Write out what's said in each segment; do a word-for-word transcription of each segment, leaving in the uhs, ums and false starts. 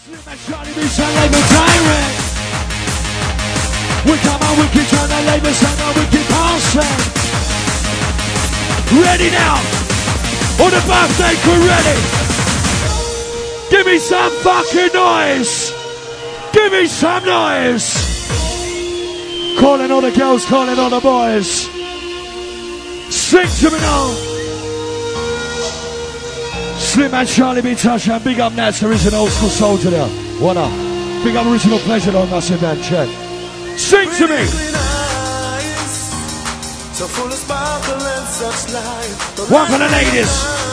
Slim and Charlie B sound like a tyrant. We come on, we can turn the labor sound on, we can constant. Ready now. On the birthday crew, ready. Give me some fucking noise. Give me some noise. Calling all the girls, calling all the boys. Sing to me now. Slim and Charlie B touch and big up Nats, there is an old school soldier there. What up? Big up Original Pleasure on massive band, check. Sing to me. So full of sparkle and such light. One for the ladies.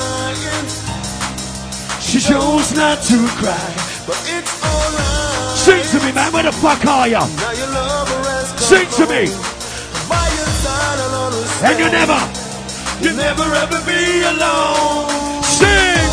She chose not to cry, but it's alright. Sing to me, man. Where the fuck are ya? Sing to me. And you never, you never ever be alone. Sing.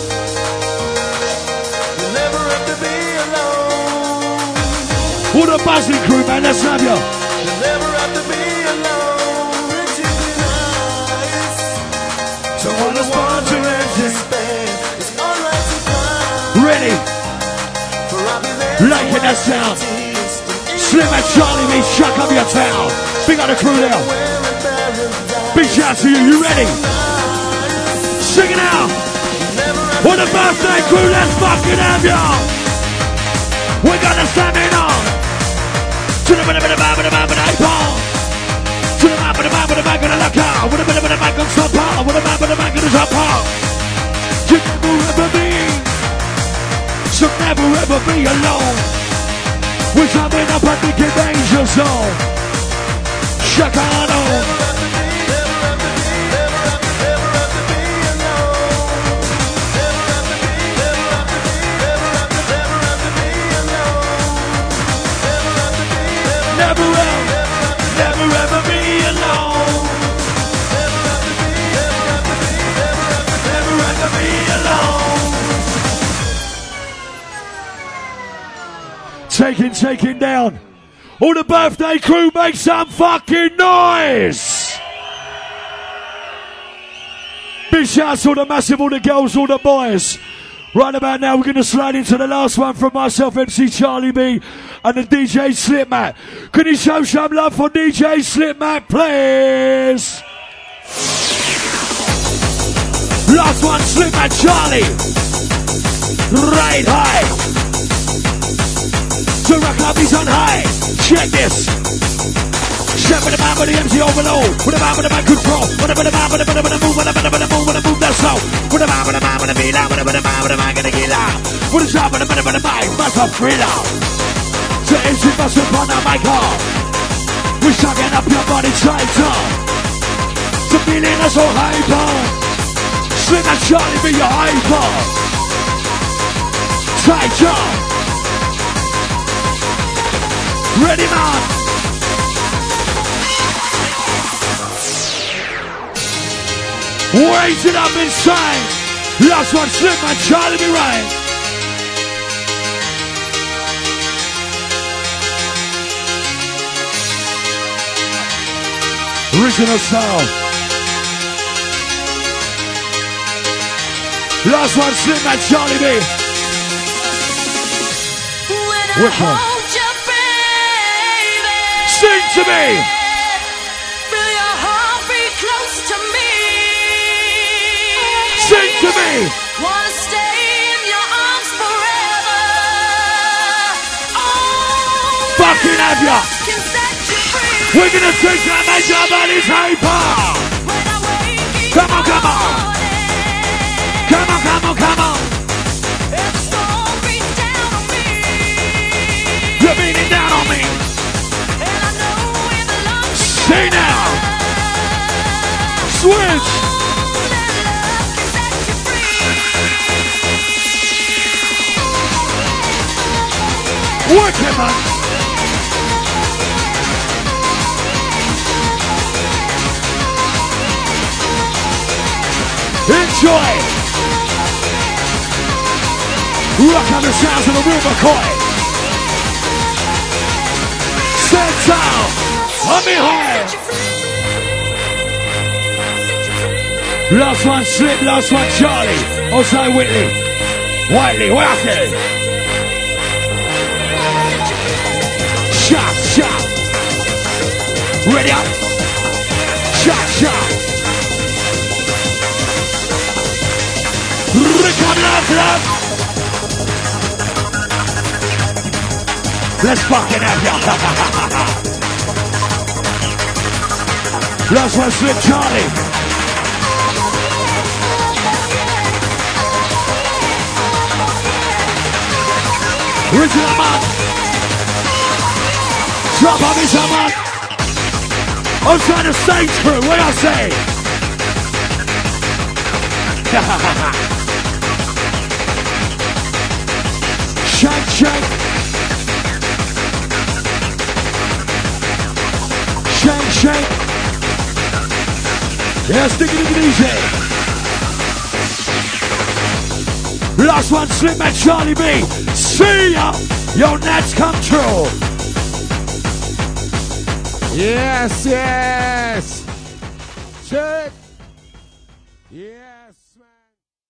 You never ever be alone. All the buzzing crew, man. Let's have ya. You never have to be alone. It's nice. So all the want to despair. It's alright to cry. Ready? Liking that sound. Slim and Charlie B, chuck up your town. Big on the crew there. Big shout to you, you ready? Sing it out. For the birthday crew, let's fucking have ya. We're gonna stand it on. To the bit of the bad, bit of the bad, bit of the bad. To the bad, bit of the bad, bit of the bad, gonna look out. With a bit of the bad, gonna stop out. With a bad, bit of the bad, gonna stop out. You never ever be. So never ever be alone. We're coming up at the Give Angel Zone. Chicano. Never ever, never ever be alone. Never ever be alone. Taking, taking down. All the birthday crew, make some fucking noise. Big shouts to all the massive, all the girls, all the boys. Right about now, we're going to slide into the last one from myself, M C Charlie B, and the D J Slipmat. Can you show some love for D J Slipmat, please? Last one, Slipmat Charlie. Right high. So rock up, he's on high. Check this. Step with the man with the M C overload. With the man with the man control. With the man with the man with the man with the move. With the man with the move. With the move that's slow. With the man with the man with the beat out. With the man with the man with the man gonna get out. With the shot with the man with the mind. Must have free out. So M C must have on my car. We're shocking up your body tight up. The feeling is so hyper. Slim and Charlie be your hyper. Tight up. Ready, man. Raise it up inside. Last one, Slim and Charlie be right. Original style. Last one, Slim and Charlie B. Which one? Sing to me. Feel your heart beat close to me. Sing to me. Wanna stay in your arms forever. Oh, fucking have ya. Can set you free. We're gonna take that major body's hyper. Come on, come on. Come on, come on, come on. Every storm beats down on me. You're beating down on me. And I know where the love is. Say now. Switch. Work it, man. Enjoy. Rock on the sounds of the real McCoy. Stand down. On me high. Last one Slip, last one Charlie. Outside Whitley. Whiteley, where are they? Shot, shot. Ready up. Shot, shot. Coming after that. Let's fucking have ya. Last one, Slim Charlie. Original man. Drop on me, someone. I'm trying to stage crew. What I say? Shake, shake. Shake, shake. Yeah, stick it in easy. Last one, Slim and Charlie B. See ya. Your nets come true. Yes, yes. Check. Yes.